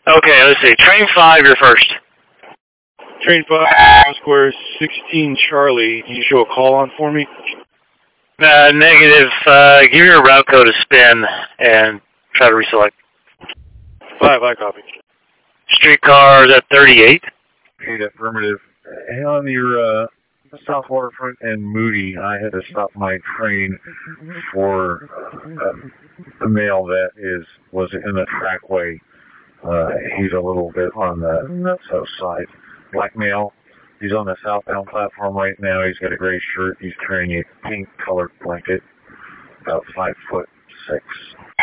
Okay, let's see. Train 5, you're first. Train 5, Square 16 Charlie. Can you show a call on for me? Negative. Give your route code a spin and try to reselect. 5, I copy. Streetcars at 38. Okay, affirmative. Hey, on your South Waterfront and Moody, I had to stop my train for a male that was in the trackway. He's a little bit on the south side. Black male. He's on the southbound platform right now. He's got a gray shirt. He's carrying a pink colored blanket, about 5'6".